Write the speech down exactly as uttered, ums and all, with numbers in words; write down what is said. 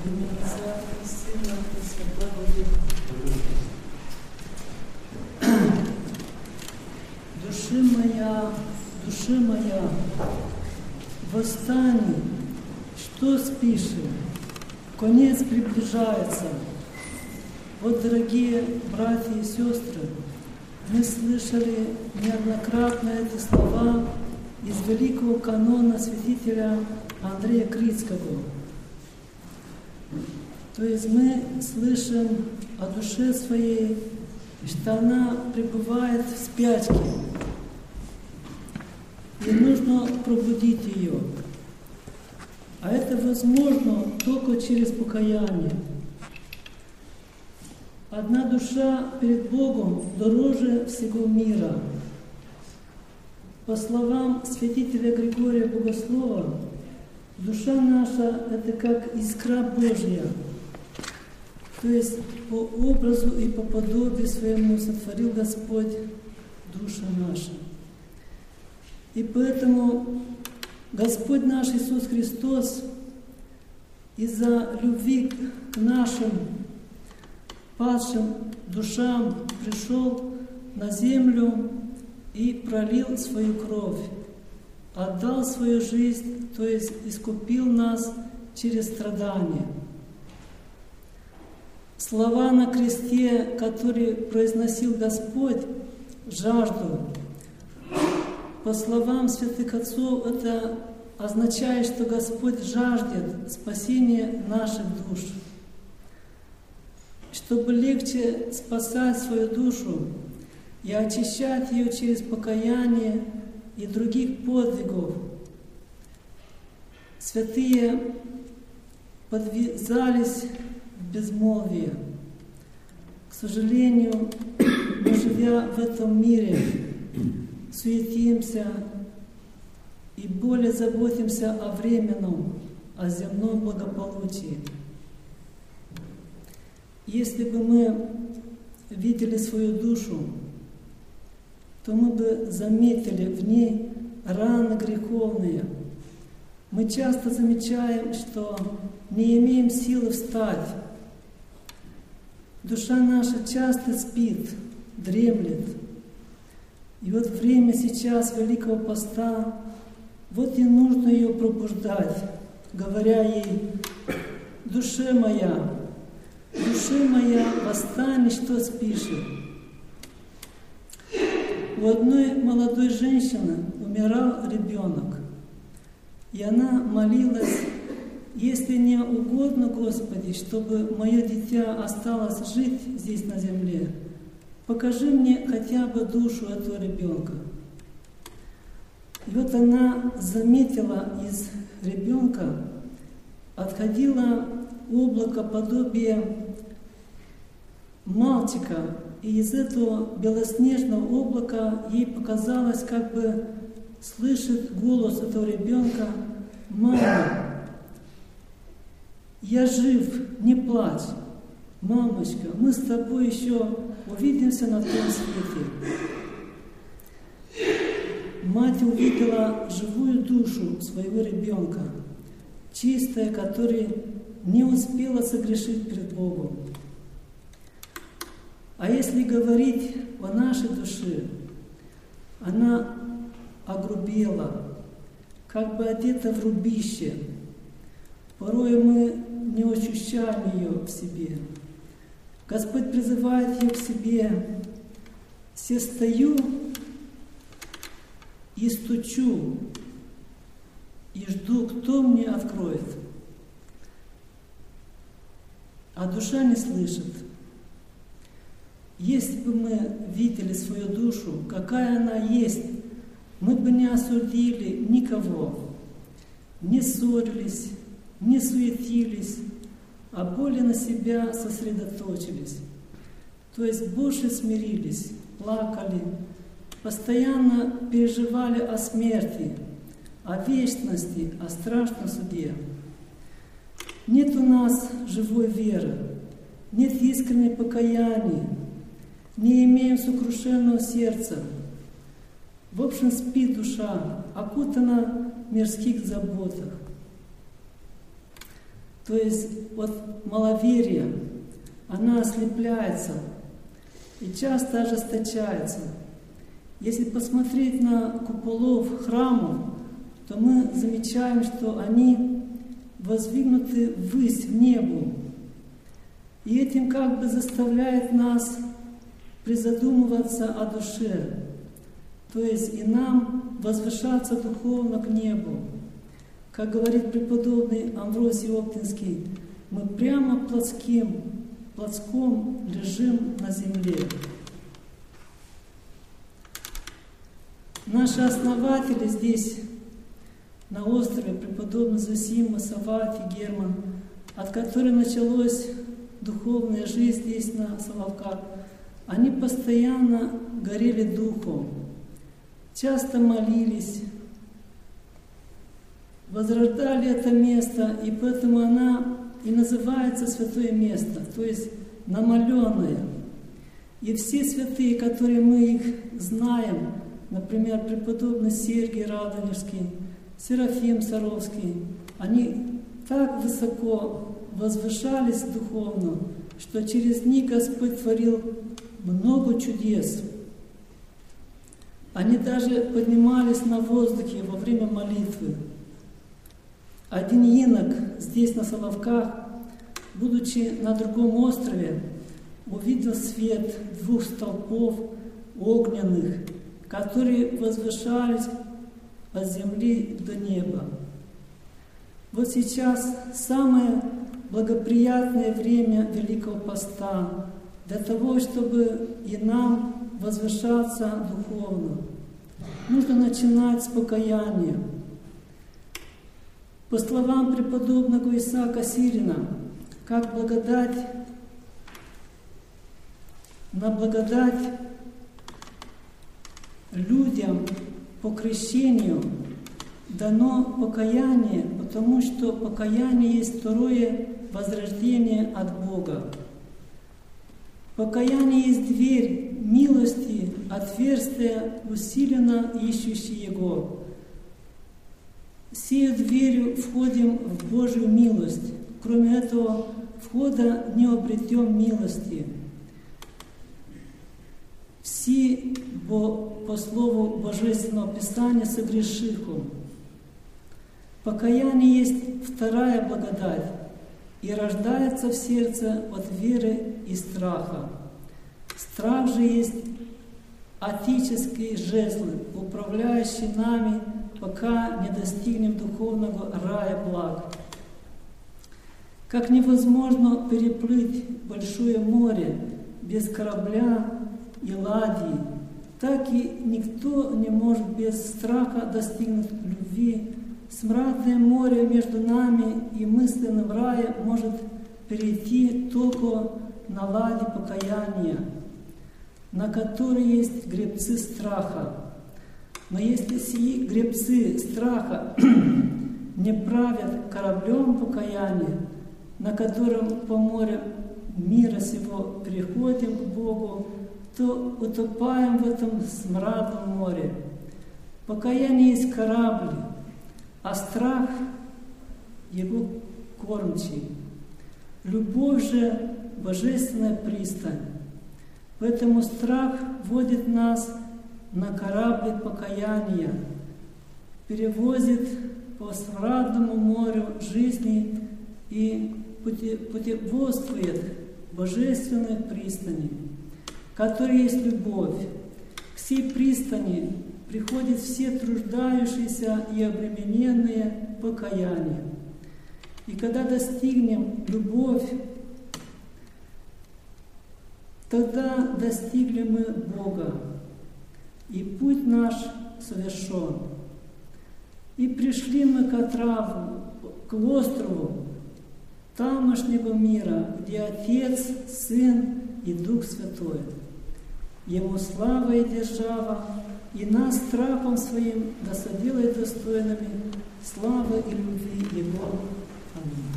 имя Отца и Сына и Святого Духа. Души моя, души моя, восстань, что спишь? Конец приближается. Вот, дорогие братья и сестры, мы слышали неоднократно эти слова из великого канона святителя Андрея Критского. То есть мы слышим о душе своей, что она пребывает в спячке, и нужно пробудить ее. А это возможно только через покаяние. Одна душа перед Богом дороже всего мира. По словам святителя Григория Богослова, душа наша — это как искра Божья, то есть по образу и по подобию своему сотворил Господь души наши. И поэтому Господь наш Иисус Христос из-за любви к нашим падшим душам пришел на землю и пролил свою кровь, отдал свою жизнь, то есть искупил нас через страдания. Слова на кресте, которые произносил Господь, жажду, по словам святых отцов, это означает, что Господь жаждет спасения наших душ. Чтобы легче спасать свою душу и очищать ее через покаяние и других подвигов, святые подвязались в безмолвие. К сожалению, мы, живя в этом мире, суетимся и более заботимся о временном, о земном благополучии. Если бы мы видели свою душу, то мы бы заметили в ней раны греховные. Мы часто замечаем, что не имеем силы встать. Душа наша часто спит, дремлет. И вот время сейчас Великого Поста, вот и нужно ее пробуждать, говоря ей: «Душе моя, души моя, восстань, что спишь». У одной молодой женщины умирал ребенок, и она молилась: «Если не угодно, Господи, чтобы мое дитя осталось жить здесь на земле, покажи мне хотя бы душу этого ребенка». И вот она заметила из ребенка отходило облако подобие мальчика, и из этого белоснежного облака ей показалось, как бы слышит голос этого ребенка: «Мама, я жив, не плачь, мамочка, мы с тобой еще увидимся на том свете». Мать увидела живую душу своего ребенка, чистая, которая не успела согрешить перед Богом. А если говорить о нашей душе, она огрубела, как бы одета в рубище. Порой мы не ощущаем ее в себе. Господь призывает ее к себе: «Се стою и стучу, и жду, кто мне откроет». А душа не слышит. Если бы мы видели свою душу, какая она есть, мы бы не осудили никого, не ссорились, не суетились, а более на себя сосредоточились. То есть больше смирились, плакали, постоянно переживали о смерти, о вечности, о страшном суде. Нет у нас живой веры, нет искреннего покаяния, не имеем сокрушенного сердца. В общем, спит душа, окутана в мирских заботах. То есть вот маловерие, она ослепляется и часто ожесточается. Если посмотреть на куполов храмов, то мы замечаем, что они воздвигнуты ввысь, в небо. И этим как бы заставляет нас призадумываться о душе, то есть и нам возвышаться духовно к небу. Как говорит преподобный Амвросий Оптинский, мы прямо плотским, плотском лежим на земле. Наши основатели здесь, на острове, преподобный Зосим, Масавати, Герман, от которой началась духовная жизнь здесь, на Соловках, они постоянно горели духом, часто молились, возрождали это место, и поэтому она и называется святое место, то есть намоленное. И все святые, которые мы их знаем, например, преподобный Сергий Радонежский, Серафим Саровский, они так высоко возвышались духовно, что через них Господь творил много чудес. Они даже поднимались на воздухе во время молитвы. Один инок здесь, на Соловках, будучи на другом острове, увидел свет двух столпов огненных, которые возвышались от земли до неба. Вот сейчас самое благоприятное время Великого Поста для того, чтобы и нам возвышаться духовно. Нужно начинать с покаяния. По словам преподобного Исаака Сирина, как благодать, на благодать людям по крещению дано покаяние, потому что покаяние есть второе возрождение от Бога. Покаяние есть дверь милости, отверстие усиленно ищущее Его. Сею дверью входим в Божью милость. Кроме этого входа не обретем милости. Все бо, по слову Божественного Писания согрешиху. Покаяние есть вторая благодать и рождается в сердце от веры и страха. Страх же есть отеческие жезлы, управляющие нами, пока не достигнем духовного рая благ. Как невозможно переплыть большое море без корабля и ладьи, так и никто не может без страха достигнуть любви. Смрадное море между нами и мысленным раем может перейти только на ладье покаяния, на которой есть гребцы страха. Но если сии гребцы страха не правят кораблем покаяния, на котором по морю мира сего переходим к Богу, то утопаем в этом смрадном море. Покаяние есть корабль, а страх — его кормчий. Любовь же — божественная пристань. Поэтому страх вводит нас на корабль покаяния, перевозит по смрадному морю жизни и путеводствует божественной пристани, которая есть любовь. К сей пристани приходят все труждающиеся и обремененные покаяния. И когда достигнем любовь, тогда достигли мы Бога, и путь наш совершен. И пришли мы к отраву, к острову тамошнего мира, где Отец, Сын и Дух Святой. Ему слава и держава, и нас страхом своим да соделает достойными славы и любви Его. Аминь.